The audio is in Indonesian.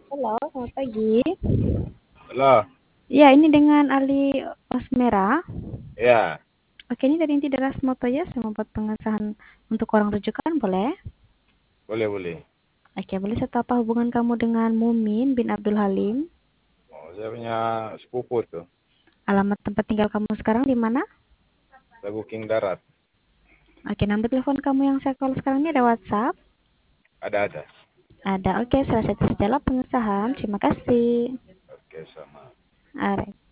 Halo, selamat pagi. Halo, Ya, ini dengan Ali Osmera. ya, Oke, ini dari Inti Deras Moto ya, saya membuat pengesahan untuk orang rujukan, boleh? boleh boleh. Oke, boleh saya tahu apa hubungan kamu dengan Mumin bin Abdul Halim? Oh, saya punya sepupu tuh, Alamat tempat tinggal kamu sekarang di mana? Lagu King Darat. Oke, nomor telepon kamu yang saya call sekarang ini ada WhatsApp? Ada. Ada, oke, selesai sajalah pengesahan. Terima kasih. Oke, sama. Alright.